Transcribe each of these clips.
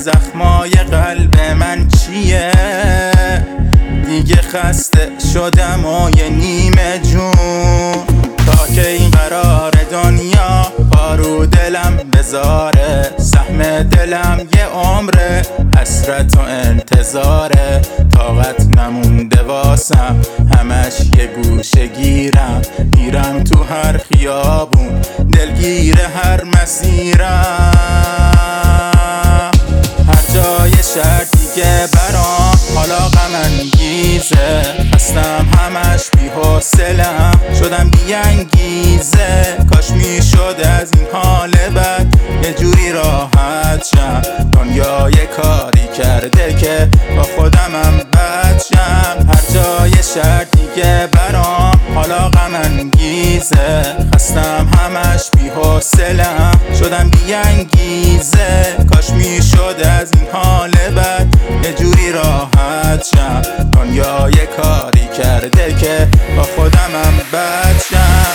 زخمای قلب من چیه؟ دیگه خسته شدم و یه نیمه جون. تا که این قرار دنیا پارو دلم بذاره، سهم دلم یه عمره، حسرت و انتظاره. طاقت نمونده واسم، همش یه گوشه گیرم، میرم تو هر خیابون، دلگیر هر مسیرم. هر جای شهر دیگه برام حالا غم انگیزه، هستم همش بی حوصله‌ام، شدم بی انگیزه. کاش میشد از این حال بد یه جوری راحت شم، دنیا یه کاری کرده که با خودمم بد شم. هر جای شهر دیگه برام حالا غم انگیزه، خستم همش بی حوصله‌ام، شدم بی انگیزه. کاش میشد از این حال بد یه جوری راحت شم، دنیا یه کاری کرده که با خودمم بد شم.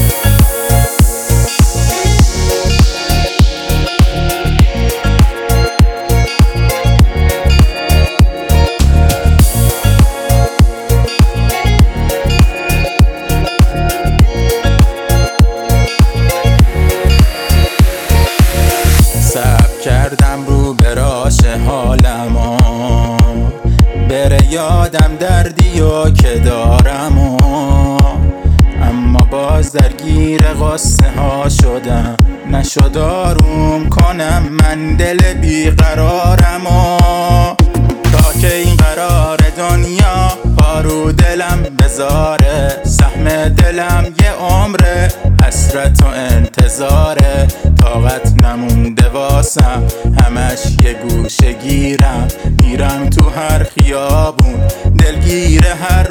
کردم رو به راش حالم، بره یادم دردی و که دارم، اما باز درگیر قصه ها شدم، نشد آروم کنم من دل بیقرارم. تا که این قرار دنیا پارو دلم بذاره، سهم دلم یه عمره، حسرت و انتظاره. طاقت نمونده واسم، همش یه گوشه گیرم، میرم تو هر خیابون، دلگیر هر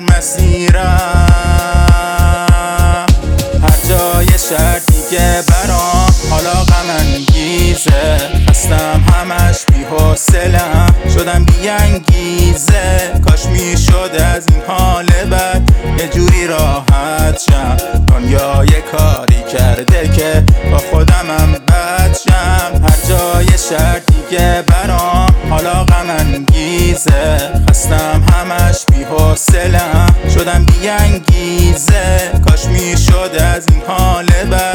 مسیرم. هر جای شهر دیگه برام حالا غم انگیزه، هستم همش بی حوصله‌ام، شدم بی انگیزه. کاش میشد از این حال بد یه جوری راحت شم، دنیا یه کاری کرده که با خودمم بد شم. هر جای شهر دیگه برام حالا غم انگیزه، خستم همش بی حوصله‌ام، شدم بی انگیزه. کاش میشد از این حال بد